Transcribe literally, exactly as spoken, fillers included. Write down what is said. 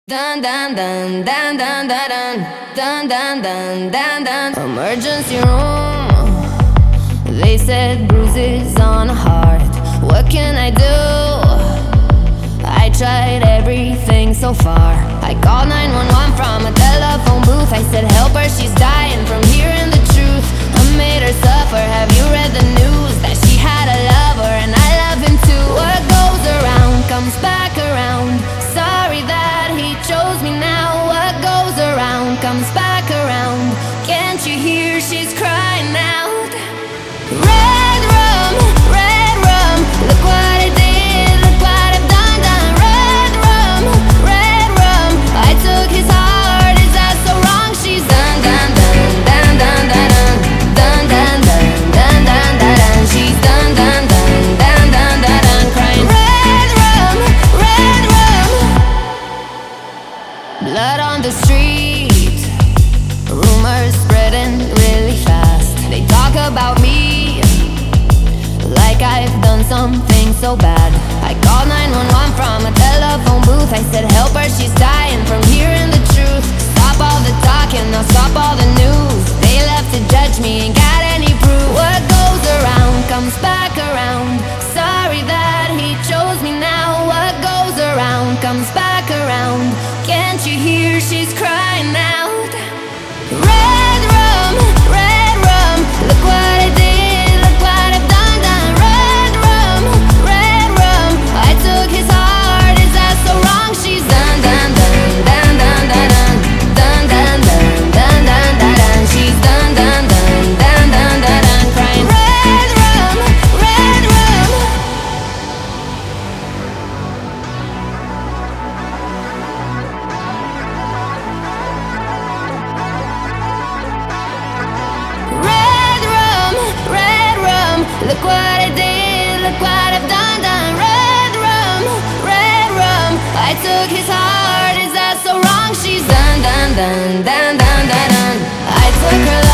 Dun dun dun dun dun dun dun dun dun dun dun dun. Emergency room. They said bruises on a heart. What can I do? I tried everything so far. I called nine one one from a telephone booth. I said help her, she's dying from hearing the truth. I made her suffer. Have you read the news? That she had a lover and I love him too. What goes around comes back around. Sorry that he chose me now. What goes around comes back around. Can't you hear she's crying out? Red rum, red rum. Look what I did, look what I've done, done. Red rum, red rum. I took his heart, is that so wrong? She's done, done, done, done, done, done, done, done, done, done, done, done, done. She's done, done, done, done, done, done, done, crying. Red rum, red rum. Blood on the street, rumors spreading really fast. They talk about me like I've done something so bad. I called nine one one from a telephone booth. I said help her, she's dying from hearing the truth. Stop all the talking, now stop all the news. They left to judge me, ain't got any proof. What goes around comes back around. Sorry that he chose me now. What goes around comes back around. Can't you hear she's crying out? Red rum, red rum. Look what I did, look what I've done, done. Red rum, red rum. I took his heart, is that so wrong? She's done, done, done, done, done, done, done, done, done, done, done, done, done. She's done, done, done, done, done, done, done, crying. Red rum, red rum. Red rum, red rum. Look what I did, look what I've done, done. Red rum, red rum. I took his heart, is that so wrong? She's done, done, done, done, done, done, done. I took her life.